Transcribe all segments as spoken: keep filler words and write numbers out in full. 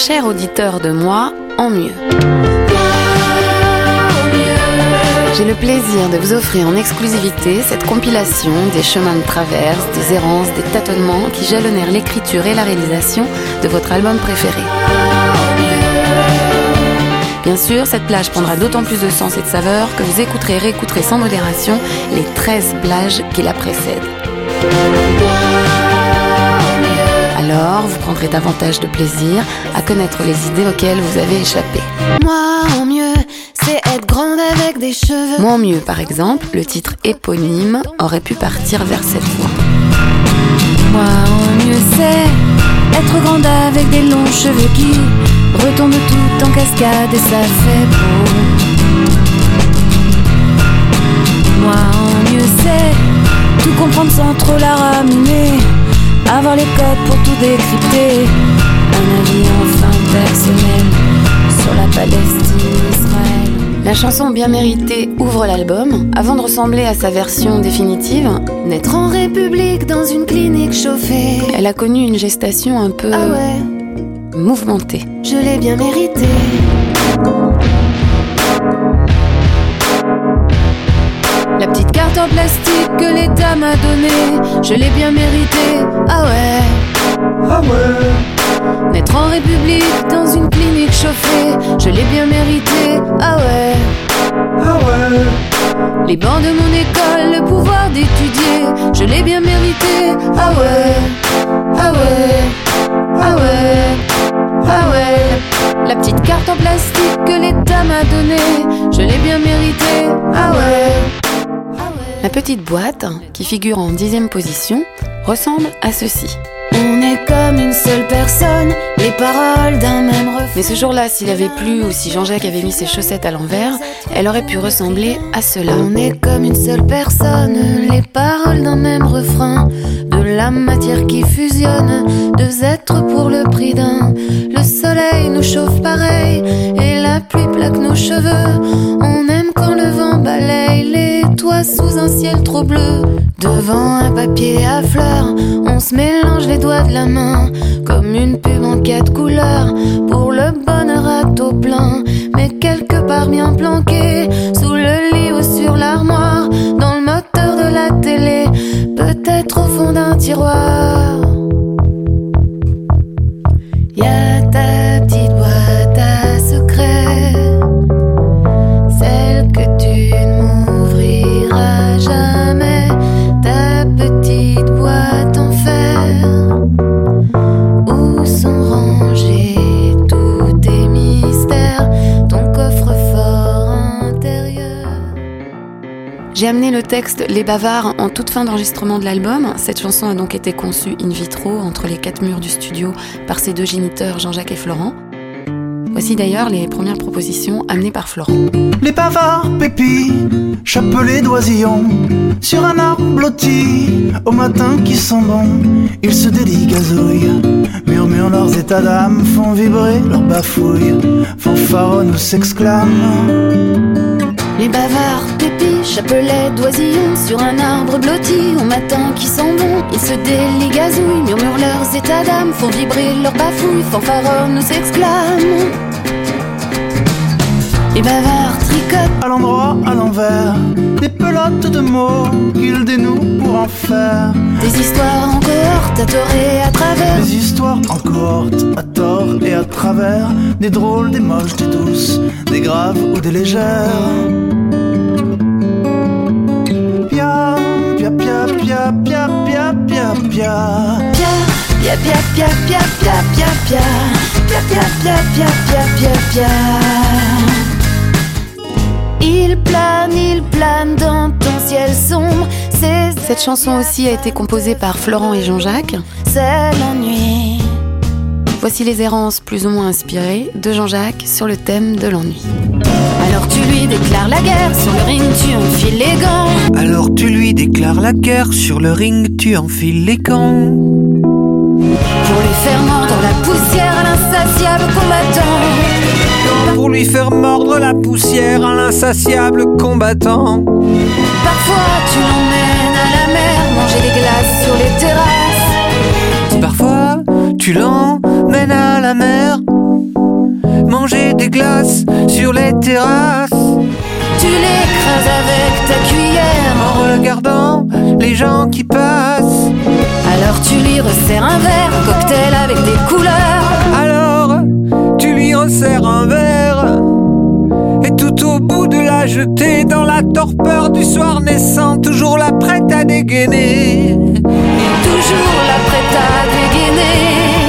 cher auditeur de Moi en mieux. J'ai le plaisir de vous offrir en exclusivité cette compilation des chemins de traverse, des errances, des tâtonnements qui jalonnèrent l'écriture et la réalisation de votre album préféré. Bien sûr, cette plage prendra d'autant plus de sens et de saveur que vous écouterez et réécouterez sans modération les treize plages qui la précèdent. Alors, vous prendrez davantage de plaisir à connaître les idées auxquelles vous avez échappé. Moi en mieux, c'est être grande avec des cheveux. Moi en mieux, par exemple, le titre éponyme aurait pu partir vers cette voie. Moi en mieux, c'est être grande avec des longs cheveux qui retombent tout en cascade et ça fait beau. Moi en mieux, c'est tout comprendre sans trop la raminer, avoir les codes pour tout décrypter, un avis enfin personnel sur la Palestine, Israël. La chanson bien méritée ouvre l'album, avant de ressembler à sa version définitive, Naître en République dans une clinique chauffée. Elle a connu une gestation un peu ah ouais. mouvementée. Je l'ai bien mérité. La petite carte en plastique que l'État m'a donnée, je l'ai bien mérité. Ah ouais. Ah ouais. Naître en République dans une clinique chauffée, je l'ai bien mérité. Ah ouais. Ah ouais. Les bancs de mon école, le pouvoir d'étudier, je l'ai bien mérité. Ah ouais. Ah ouais. Ah ouais. Ah ouais. La petite carte en plastique que l'État m'a donnée, je l'ai bien mérité. Ah ouais. La petite boîte, qui figure en dixième position, ressemble à ceci. On est comme une seule personne, les paroles d'un même refrain. Mais ce jour-là, s'il avait plu ou si Jean-Jacques avait mis ses chaussettes à l'envers, elle aurait pu ressembler à cela. On est comme une seule personne, les paroles d'un même refrain, de la matière qui fusionne, deux êtres pour le prix d'un. Le soleil nous chauffe pareil et la pluie plaque nos cheveux. On aime quand le vent balaye les toits sous un ciel trop bleu. Devant un papier à fleurs, on se mélange les doigts de la main comme une pub en quatre couleurs pour le bonheur à taux plein. Mais quelque part bien planqué, sous le lit ou sur l'armoire, dans le moteur de la télé, peut-être au fond d'un tiroir. Y'a ta petite boîte à secrets, celle que tu ne m'ouvriras jamais. Ta petite boîte en fer, où sont rangés tous tes mystères, ton coffre-fort intérieur. J'ai amené le texte Les Bavards en toute fin d'enregistrement de l'album. Cette chanson a donc été conçue in vitro, entre les quatre murs du studio, par ses deux géniteurs Jean-Jacques et Florent. Voici d'ailleurs les premières propositions amenées par Florent. Les bavards pépis, chapelets d'oisillons, sur un arbre blotti, au matin qui sent bon, ils se délient, gazouillent, murmurent leurs états d'âme, font vibrer leurs bafouilles, fanfaronnent ou s'exclament. Les bavards pépis, chapelets d'oisillons, sur un arbre blotti, au matin qui sent bon, ils se délient, gazouillent, murmurent leurs états d'âme, font vibrer leurs bafouilles, fanfaronnent ou s'exclament. Les bavards tricotent à l'endroit, à l'envers, des pelotes de mots qu'ils dénouent pour en faire des histoires en cohorte, à tort et à travers. Des histoires en cohorte, à tort et à travers, des drôles, des moches, des douces, des graves ou des légères. Pia, pia, pia, pia, pia, pia, pia, pia. Pia, pia, pia, pia, pia, pia, pia, pia, pia, pia, pia, pia, pia, pia. Il plane, il plane dans ton ciel sombre. C'est... Cette chanson aussi a été composée par Florent et Jean-Jacques. C'est l'ennui. Voici les errances plus ou moins inspirées de Jean-Jacques sur le thème de l'ennui. Alors tu lui déclares la guerre, sur le ring tu enfiles les gants. Alors tu lui déclares la guerre, sur le ring tu enfiles les gants. Pour lui faire mordre la poussière à l'insatiable combattant. Pour lui faire mordre la poussière à l'insatiable combattant. Parfois tu l'emmènes à la mer, manger des glaces sur les terrasses. Parfois tu l'emmènes à la mer, glaces sur les terrasses. Tu l'écrases avec ta cuillère en regardant les gens qui passent. Alors tu lui resserres un verre, un cocktail avec des couleurs. Alors tu lui resserres un verre. Et tout au bout de la jetée, dans la torpeur du soir naissant, toujours la prête à dégainer. Toujours la prête à dégainer.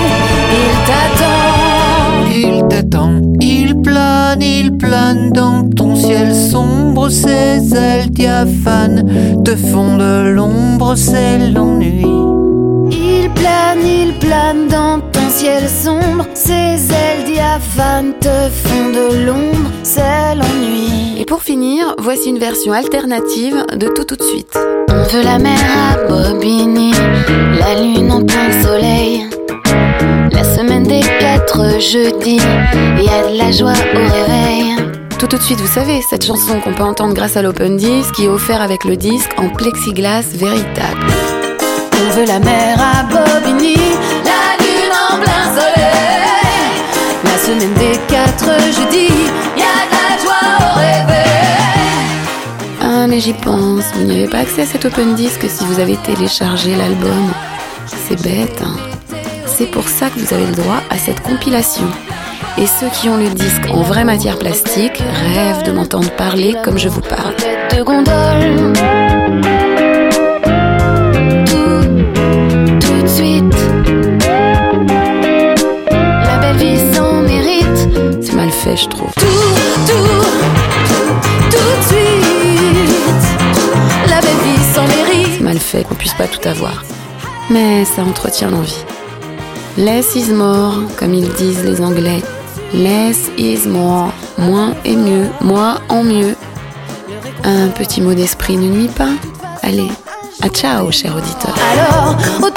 Il t'attend. Il t'attend. Il plane, il plane dans ton ciel sombre. Ses ailes diaphanes te font de l'ombre, c'est l'ennui. Il plane, il plane dans ton ciel sombre. Ses ailes diaphanes te font de l'ombre, c'est l'ennui. Et pour finir, voici une version alternative de Tout tout de suite. On veut la mer à Bobigny, la lune en plein soleil. La semaine des quatre jeudis, y a de la joie au réveil. Tout tout de suite, vous savez, cette chanson qu'on peut entendre grâce à l'Open Disc, qui est offert avec le disque en plexiglas véritable. On veut la mer à Bobigny, la lune en plein soleil. La semaine des quatre jeudis, y a de la joie au réveil. Ah mais j'y pense, vous n'y avez pas accès à cet Open Disc si vous avez téléchargé l'album. C'est bête, hein. C'est pour ça que vous avez le droit à cette compilation. Et ceux qui ont le disque en vraie matière plastique rêvent de m'entendre parler comme je vous parle. De gondole. Tout, tout de suite. La belle vie s'en mérite. C'est mal fait, je trouve. Tout, tout, tout, tout de suite. La belle vie s'en mérite. C'est mal fait qu'on puisse pas tout avoir. Mais ça entretient l'envie. Less is more, comme ils disent les Anglais. Less is more. Moins est mieux, moins en mieux. Un petit mot d'esprit ne nuit pas. Allez, à ciao, cher auditeur. Alors,